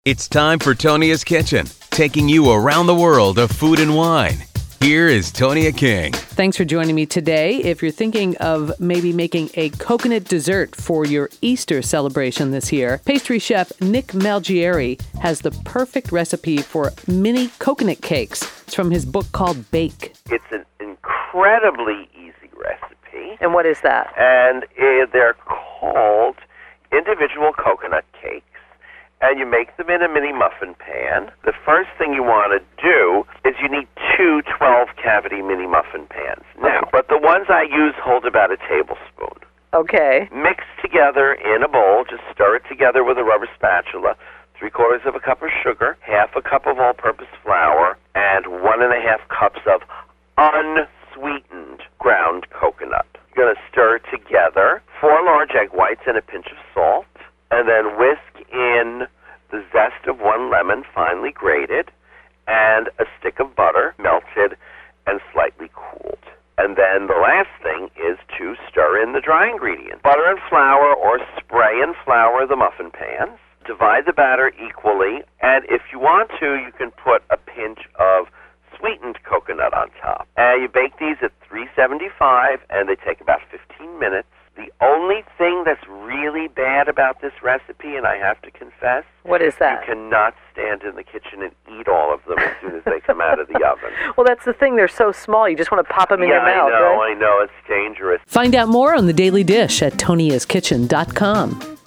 It's time for Tonia's Kitchen, taking you around the world of food and wine. Here is Tonia King. Thanks for joining me today. If you're thinking of maybe making a coconut dessert for your Easter celebration this year, pastry chef Nick Malgieri has the perfect recipe for mini coconut cakes. It's from his book called Bake. It's an incredibly easy recipe. And what is that? And they're called individual coconut cakes. And you make them in a mini muffin pan. The first thing you want to do is you need two 12-cavity mini muffin pans. Now, but the ones I use hold about a tablespoon. Okay. Mix together in a bowl, just stir it together with a rubber spatula, 3/4 of a cup of sugar, 1/2 cup of all-purpose flour, and 1.5 cups of unsweetened ground coconut. You're going to stir it together, 4 large egg whites and a pinch of salt, and then whisk in the zest of 1 lemon, finely grated, and a stick of butter, melted and slightly cooled. And then the last thing is to stir in the dry ingredients. Butter and flour, or spray and flour the muffin pans. Divide the batter equally, and if you want to, you can put a pinch of sweetened coconut on top. And you bake these at 375, and they take about 15 minutes. The only thing that's really bad about this recipe, and I have to confess, What is that? you cannot stand in the kitchen and eat all of them as soon as they come out of the oven. Well, that's the thing. They're so small. You just want to pop them in your mouth, right? I know. It's dangerous. Find out more on The Daily Dish at toniaskitchen.com.